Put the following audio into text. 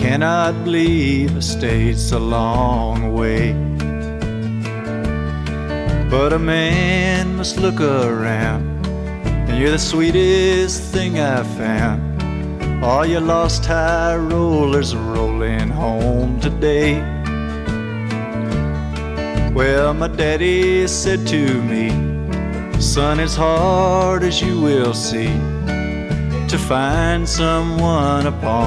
cannot believe a state's a long way. But a man must look around, and you're the sweetest thing I've found. All your lost high rollers rolling home today. Well, my daddy said to me, son, it's hard as you will see to find someone upon